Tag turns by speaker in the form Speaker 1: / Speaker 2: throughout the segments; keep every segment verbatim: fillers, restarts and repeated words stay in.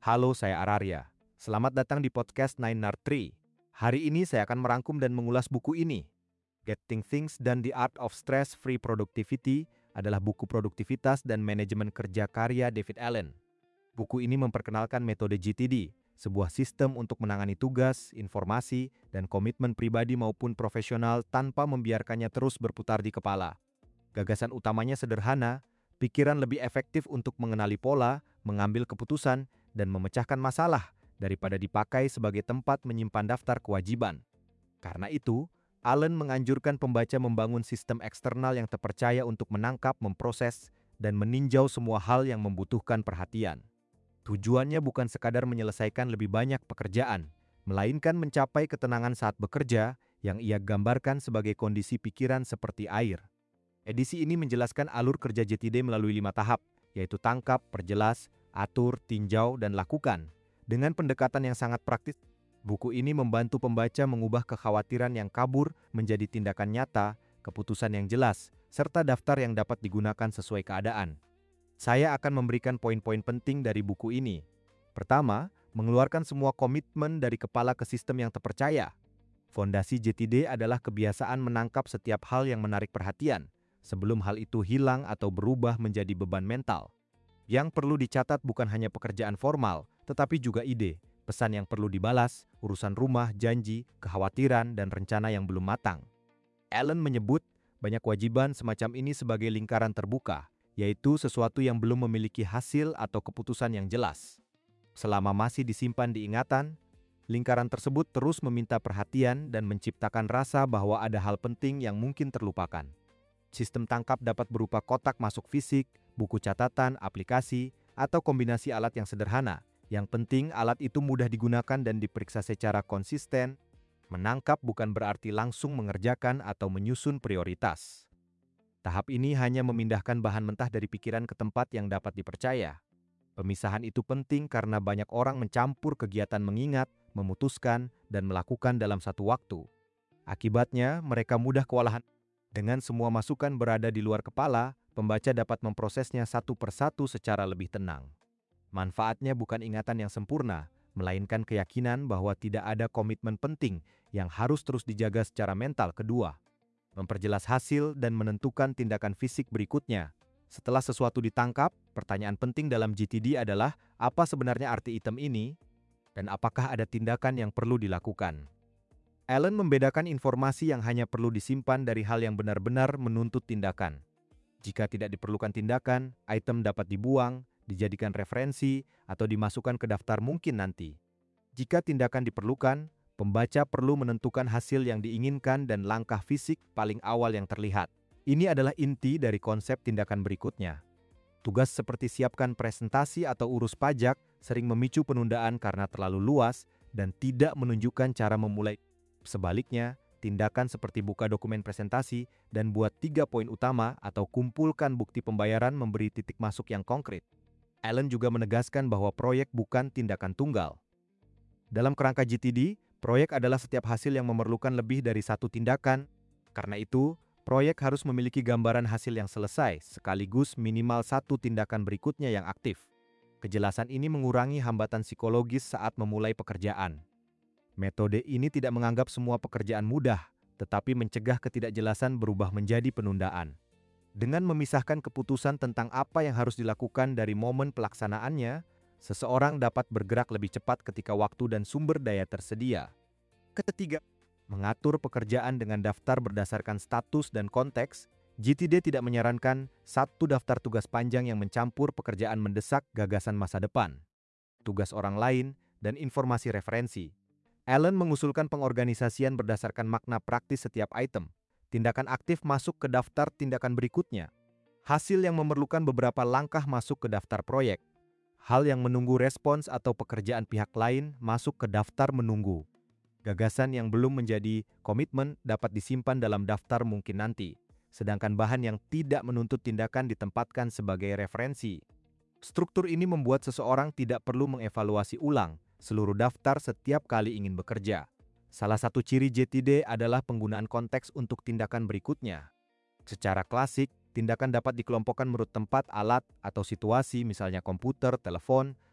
Speaker 1: Halo, saya Araria. Selamat datang di podcast Nine Nard Tree. Hari ini saya akan merangkum dan mengulas buku ini. Getting Things Done: The Art of Stress-Free Productivity adalah buku produktivitas dan manajemen kerja karya David Allen. Buku ini memperkenalkan metode G T D, sebuah sistem untuk menangani tugas, informasi, dan komitmen pribadi maupun profesional tanpa membiarkannya terus berputar di kepala. Gagasan utamanya sederhana, pikiran lebih efektif untuk mengenali pola, mengambil keputusan, dan memecahkan masalah daripada dipakai sebagai tempat menyimpan daftar kewajiban. Karena itu, Allen menganjurkan pembaca membangun sistem eksternal yang terpercaya untuk menangkap, memproses, dan meninjau semua hal yang membutuhkan perhatian. Tujuannya bukan sekadar menyelesaikan lebih banyak pekerjaan, melainkan mencapai ketenangan saat bekerja yang ia gambarkan sebagai kondisi pikiran seperti air. Edisi ini menjelaskan alur kerja G T D melalui lima tahap, yaitu tangkap, perjelas, atur, tinjau, dan lakukan. Dengan pendekatan yang sangat praktis, buku ini membantu pembaca mengubah kekhawatiran yang kabur menjadi tindakan nyata, keputusan yang jelas, serta daftar yang dapat digunakan sesuai keadaan. Saya akan memberikan poin-poin penting dari buku ini. Pertama, mengeluarkan semua komitmen dari kepala ke sistem yang terpercaya. Fondasi G T D adalah kebiasaan menangkap setiap hal yang menarik perhatian, sebelum hal itu hilang atau berubah menjadi beban mental. Yang perlu dicatat bukan hanya pekerjaan formal, tetapi juga ide, pesan yang perlu dibalas, urusan rumah, janji, kekhawatiran, dan rencana yang belum matang. Allen menyebut banyak kewajiban semacam ini sebagai lingkaran terbuka, yaitu sesuatu yang belum memiliki hasil atau keputusan yang jelas. Selama masih disimpan di ingatan, lingkaran tersebut terus meminta perhatian dan menciptakan rasa bahwa ada hal penting yang mungkin terlupakan. Sistem tangkap dapat berupa kotak masuk fisik, buku catatan, aplikasi, atau kombinasi alat yang sederhana. Yang penting alat itu mudah digunakan dan diperiksa secara konsisten. Menangkap bukan berarti langsung mengerjakan atau menyusun prioritas. Tahap ini hanya memindahkan bahan mentah dari pikiran ke tempat yang dapat dipercaya. Pemisahan itu penting karena banyak orang mencampur kegiatan mengingat, memutuskan, dan melakukan dalam satu waktu. Akibatnya, mereka mudah kewalahan. Dengan semua masukan berada di luar kepala, pembaca dapat memprosesnya satu persatu secara lebih tenang. Manfaatnya bukan ingatan yang sempurna, melainkan keyakinan bahwa tidak ada komitmen penting yang harus terus dijaga secara mental. Kedua, memperjelas hasil dan menentukan tindakan fisik berikutnya. Setelah sesuatu ditangkap, pertanyaan penting dalam G T D adalah apa sebenarnya arti item ini dan apakah ada tindakan yang perlu dilakukan. Allen membedakan informasi yang hanya perlu disimpan dari hal yang benar-benar menuntut tindakan. Jika tidak diperlukan tindakan, item dapat dibuang, dijadikan referensi, atau dimasukkan ke daftar mungkin nanti. Jika tindakan diperlukan, pembaca perlu menentukan hasil yang diinginkan dan langkah fisik paling awal yang terlihat. Ini adalah inti dari konsep tindakan berikutnya. Tugas seperti siapkan presentasi atau urus pajak sering memicu penundaan karena terlalu luas dan tidak menunjukkan cara memulai. Sebaliknya, tindakan seperti buka dokumen presentasi dan buat tiga poin utama atau kumpulkan bukti pembayaran memberi titik masuk yang konkret. Allen juga menegaskan bahwa proyek bukan tindakan tunggal. Dalam kerangka G T D, proyek adalah setiap hasil yang memerlukan lebih dari satu tindakan. Karena itu, proyek harus memiliki gambaran hasil yang selesai, sekaligus minimal satu tindakan berikutnya yang aktif. Kejelasan ini mengurangi hambatan psikologis saat memulai pekerjaan. Metode ini tidak menganggap semua pekerjaan mudah, tetapi mencegah ketidakjelasan berubah menjadi penundaan. Dengan memisahkan keputusan tentang apa yang harus dilakukan dari momen pelaksanaannya, seseorang dapat bergerak lebih cepat ketika waktu dan sumber daya tersedia. Ketiga, mengatur pekerjaan dengan daftar berdasarkan status dan konteks. G T D tidak menyarankan satu daftar tugas panjang yang mencampur pekerjaan mendesak, gagasan masa depan, tugas orang lain, dan informasi referensi. Allen mengusulkan pengorganisasian berdasarkan makna praktis setiap item. Tindakan aktif masuk ke daftar tindakan berikutnya. Hasil yang memerlukan beberapa langkah masuk ke daftar proyek. Hal yang menunggu respons atau pekerjaan pihak lain masuk ke daftar menunggu. Gagasan yang belum menjadi komitmen dapat disimpan dalam daftar mungkin nanti, sedangkan bahan yang tidak menuntut tindakan ditempatkan sebagai referensi. Struktur ini membuat seseorang tidak perlu mengevaluasi ulang seluruh daftar setiap kali ingin bekerja. Salah satu ciri G T D adalah penggunaan konteks untuk tindakan berikutnya. Secara klasik, tindakan dapat dikelompokkan menurut tempat, alat, atau situasi, misalnya komputer, telepon,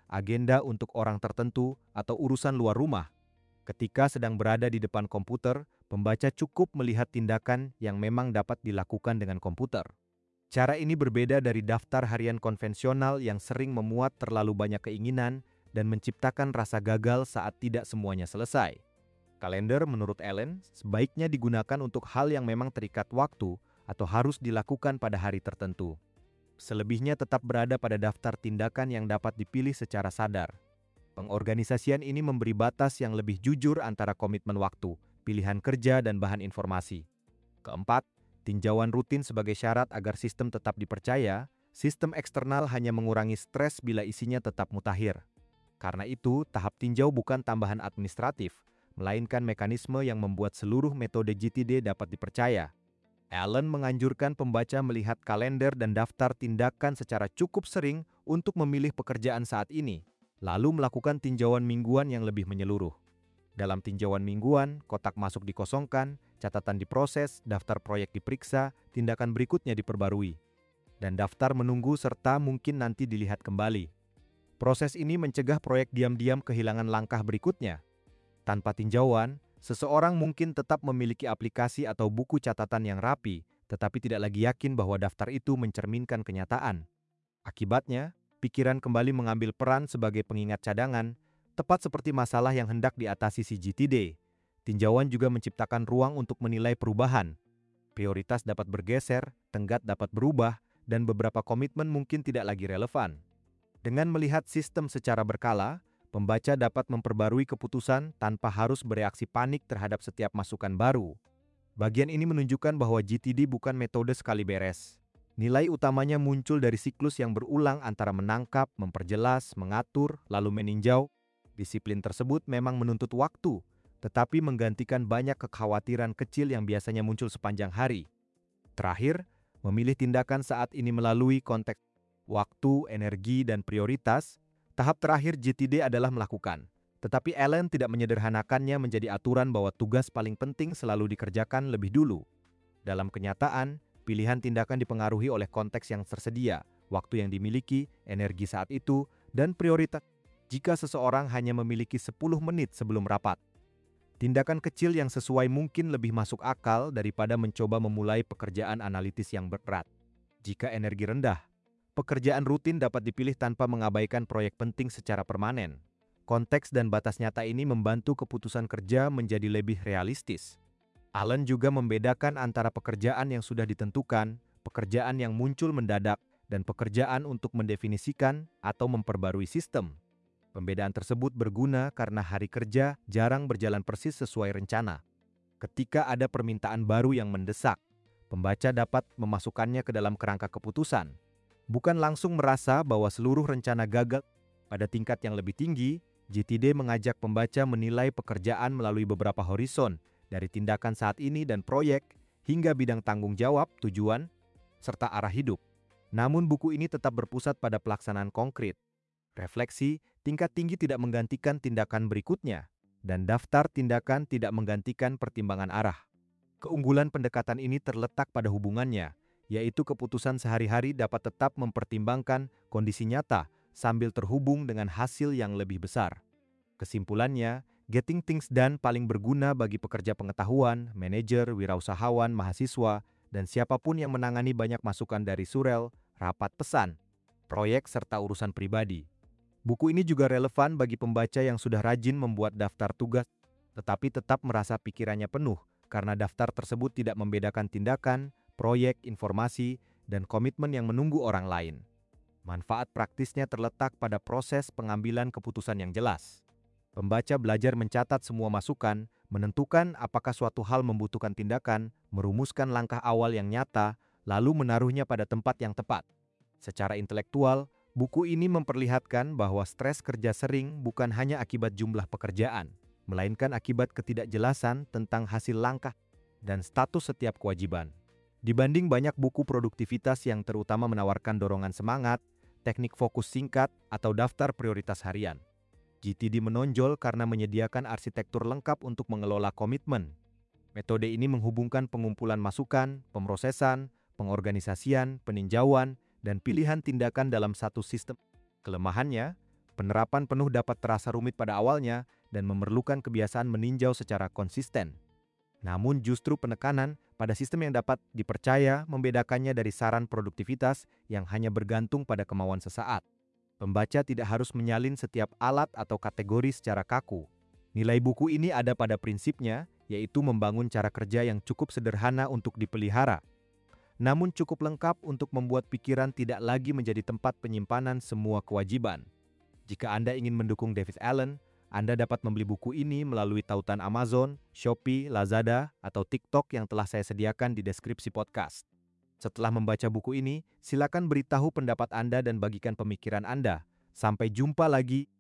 Speaker 1: agenda untuk orang tertentu, atau urusan luar rumah. Ketika sedang berada di depan komputer, pembaca cukup melihat tindakan yang memang dapat dilakukan dengan komputer. Cara ini berbeda dari daftar harian konvensional yang sering memuat terlalu banyak keinginan dan menciptakan rasa gagal saat tidak semuanya selesai. Kalender, menurut Allen, sebaiknya digunakan untuk hal yang memang terikat waktu atau harus dilakukan pada hari tertentu. Selebihnya tetap berada pada daftar tindakan yang dapat dipilih secara sadar. Pengorganisasian ini memberi batas yang lebih jujur antara komitmen waktu, pilihan kerja, dan bahan informasi. Keempat, tinjauan rutin sebagai syarat agar sistem tetap dipercaya. Sistem eksternal hanya mengurangi stres bila isinya tetap mutakhir. Karena itu, tahap tinjau bukan tambahan administratif, melainkan mekanisme yang membuat seluruh metode G T D dapat dipercaya. Allen menganjurkan pembaca melihat kalender dan daftar tindakan secara cukup sering untuk memilih pekerjaan saat ini, lalu melakukan tinjauan mingguan yang lebih menyeluruh. Dalam tinjauan mingguan, kotak masuk dikosongkan, catatan diproses, daftar proyek diperiksa, tindakan berikutnya diperbarui, dan daftar menunggu serta mungkin nanti dilihat kembali. Proses ini mencegah proyek diam-diam kehilangan langkah berikutnya. Tanpa tinjauan, seseorang mungkin tetap memiliki aplikasi atau buku catatan yang rapi, tetapi tidak lagi yakin bahwa daftar itu mencerminkan kenyataan. Akibatnya, pikiran kembali mengambil peran sebagai pengingat cadangan, tepat seperti masalah yang hendak diatasi si G T D. Tinjauan juga menciptakan ruang untuk menilai perubahan. Prioritas dapat bergeser, tenggat dapat berubah, dan beberapa komitmen mungkin tidak lagi relevan. Dengan melihat sistem secara berkala, pembaca dapat memperbarui keputusan tanpa harus bereaksi panik terhadap setiap masukan baru. Bagian ini menunjukkan bahwa G T D bukan metode sekali beres. Nilai utamanya muncul dari siklus yang berulang antara menangkap, memperjelas, mengatur, lalu meninjau. Disiplin tersebut memang menuntut waktu, tetapi menggantikan banyak kekhawatiran kecil yang biasanya muncul sepanjang hari. Terakhir, memilih tindakan saat ini melalui konteks waktu, energi, dan prioritas. Tahap terakhir G T D adalah melakukan, tetapi Allen tidak menyederhanakannya menjadi aturan bahwa tugas paling penting selalu dikerjakan lebih dulu. Dalam kenyataan, pilihan tindakan dipengaruhi oleh konteks yang tersedia, waktu yang dimiliki, energi saat itu, dan prioritas. Jika seseorang hanya memiliki sepuluh menit sebelum rapat, tindakan kecil yang sesuai mungkin lebih masuk akal daripada mencoba memulai pekerjaan analitis yang berat. Jika energi rendah, pekerjaan rutin dapat dipilih tanpa mengabaikan proyek penting secara permanen. Konteks dan batas nyata ini membantu keputusan kerja menjadi lebih realistis. Allen juga membedakan antara pekerjaan yang sudah ditentukan, pekerjaan yang muncul mendadak, dan pekerjaan untuk mendefinisikan atau memperbarui sistem. Pembedaan tersebut berguna karena hari kerja jarang berjalan persis sesuai rencana. Ketika ada permintaan baru yang mendesak, pembaca dapat memasukkannya ke dalam kerangka keputusan. Bukan langsung merasa bahwa seluruh rencana gagal. Pada tingkat yang lebih tinggi, G T D mengajak pembaca menilai pekerjaan melalui beberapa horizon, dari tindakan saat ini dan proyek, hingga bidang tanggung jawab, tujuan, serta arah hidup. Namun buku ini tetap berpusat pada pelaksanaan konkret. Refleksi, tingkat tinggi tidak menggantikan tindakan berikutnya, dan daftar tindakan tidak menggantikan pertimbangan arah. Keunggulan pendekatan ini terletak pada hubungannya, yaitu keputusan sehari-hari dapat tetap mempertimbangkan kondisi nyata sambil terhubung dengan hasil yang lebih besar. Kesimpulannya, Getting Things Done paling berguna bagi pekerja pengetahuan, manajer, wirausahawan, mahasiswa, dan siapapun yang menangani banyak masukan dari surel, rapat pesan, proyek, serta urusan pribadi. Buku ini juga relevan bagi pembaca yang sudah rajin membuat daftar tugas, tetapi tetap merasa pikirannya penuh karena daftar tersebut tidak membedakan tindakan, proyek, informasi, dan komitmen yang menunggu orang lain. Manfaat praktisnya terletak pada proses pengambilan keputusan yang jelas. Pembaca belajar mencatat semua masukan, menentukan apakah suatu hal membutuhkan tindakan, merumuskan langkah awal yang nyata, lalu menaruhnya pada tempat yang tepat. Secara intelektual, buku ini memperlihatkan bahwa stres kerja sering bukan hanya akibat jumlah pekerjaan, melainkan akibat ketidakjelasan tentang hasil langkah dan status setiap kewajiban. Dibanding banyak buku produktivitas yang terutama menawarkan dorongan semangat, teknik fokus singkat, atau daftar prioritas harian, G T D menonjol karena menyediakan arsitektur lengkap untuk mengelola komitmen. Metode ini menghubungkan pengumpulan masukan, pemrosesan, pengorganisasian, peninjauan, dan pilihan tindakan dalam satu sistem. Kelemahannya, Penerapan penuh dapat terasa rumit pada awalnya dan memerlukan kebiasaan meninjau secara konsisten. Namun justru penekanan pada sistem yang dapat dipercaya membedakannya dari saran produktivitas yang hanya bergantung pada kemauan sesaat. Pembaca tidak harus menyalin setiap alat atau kategori secara kaku. Nilai buku ini ada pada prinsipnya, yaitu membangun cara kerja yang cukup sederhana untuk dipelihara, namun cukup lengkap untuk membuat pikiran tidak lagi menjadi tempat penyimpanan semua kewajiban. Jika Anda ingin mendukung David Allen, Anda dapat membeli buku ini melalui tautan Amazon, Shopee, Lazada, atau TikTok yang telah saya sediakan di deskripsi podcast. Setelah membaca buku ini, silakan beritahu pendapat Anda dan bagikan pemikiran Anda. Sampai jumpa lagi.